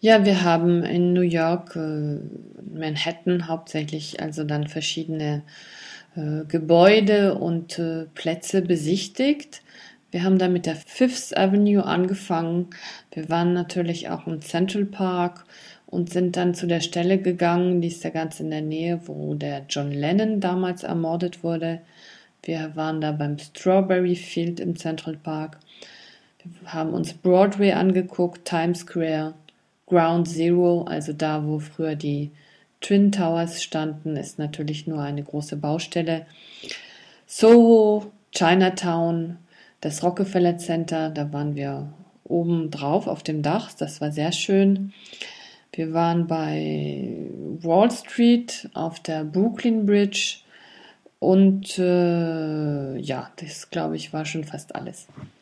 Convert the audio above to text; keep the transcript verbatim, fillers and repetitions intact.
Ja, wir haben in New York, äh, Manhattan hauptsächlich, also dann verschiedene äh, Gebäude und äh, Plätze besichtigt. Wir haben dann mit der Fifth Avenue angefangen. Wir waren natürlich auch im Central Park und sind dann zu der Stelle gegangen, die ist ja ganz in der Nähe, wo der John Lennon damals ermordet wurde. Wir waren da beim Strawberry Field im Central Park. Wir haben uns Broadway angeguckt, Times Square, Ground Zero, also da, wo früher die Twin Towers standen, ist natürlich nur eine große Baustelle. Soho, Chinatown, das Rockefeller Center, da waren wir oben drauf auf dem Dach, das war sehr schön. Wir waren bei Wall Street auf der Brooklyn Bridge und äh, ja, das glaube ich war schon fast alles.